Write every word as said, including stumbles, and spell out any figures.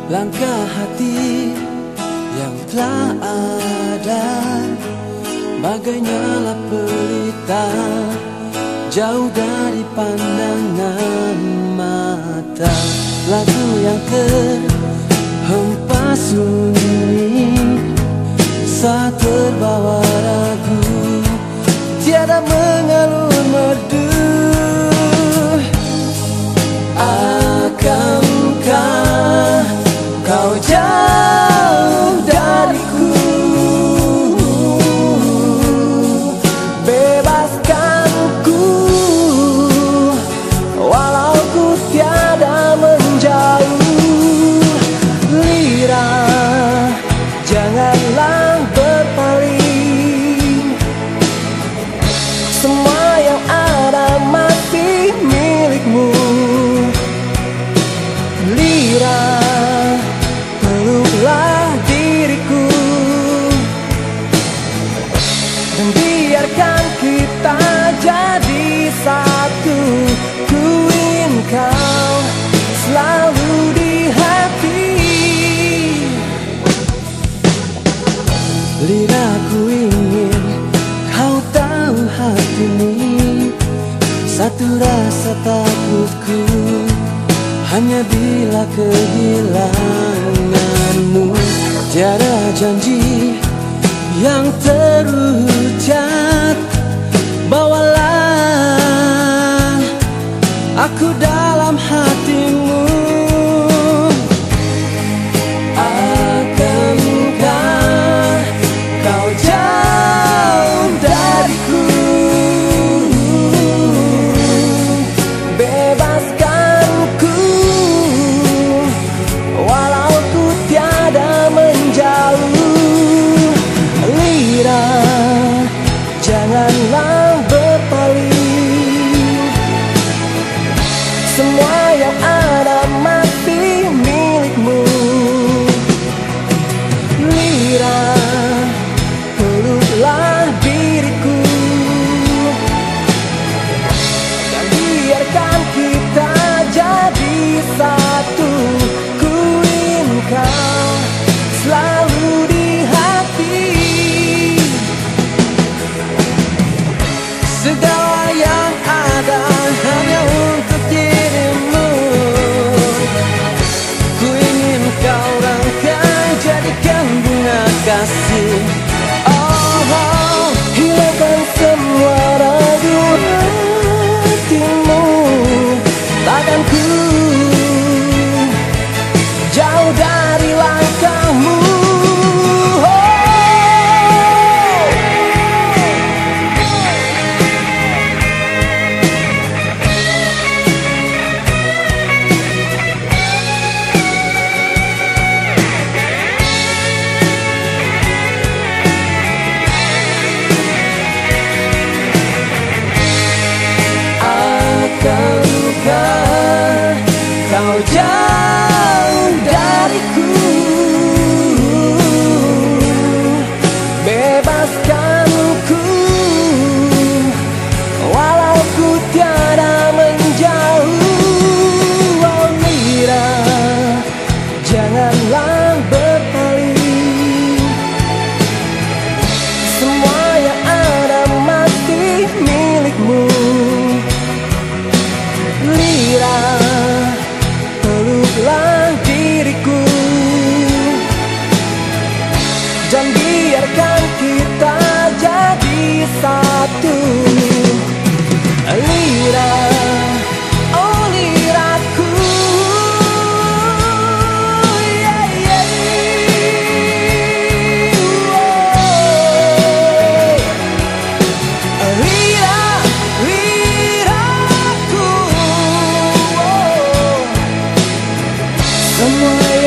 Langkah hati yang telah ada bagai nyala pelita, jauh dari pandangan mata. Lagu yang terhempas sunyi saat terbawa ragu, tiada mengalun merdu. Akankah kau jauh dariku? Bebaskan ku, walau ku tiada menjauh. Lira, janganlah berpaling. Semua yang ada masih milikmu. Lira, peluklah diriku dan biarkan kita jadi satu. Ku ingin kau selalu di hati. Lira, ku ingin kau tahu hati ini. Satu rasa takutku hanya bila kehilanganmu. Tiada janji yang terucap, bawalah aku dalam hatimu. Akankah kau jauh dariku? Bebaskan ku, walau ku tiada menjauh. Lira, janganlah berpaling. Semua yang ada masih milikmu. Lira, peluklah diriku dan biarkan kita jadi satu. Ku ingin kau selalu di hati. Segala yang ada hanya untuk dirimu. Ku ingin kau rangkai jadikan bunga kasih. Oh, oh, hilangkan semua ragu hatimu. Takkan ku jauh dari langkahmu. Akankah kau jauh dariku? Bebaskan ku, walau ku tiada menjauh. Oh Lira, janganlah berpaling. Semua yang ada masih milikmu. Lira, peluklah diriku dan biarkan kita jadi satu. Lira, oh liraku, yeah, yeah. Oh. Lira, liraku, oh. Semua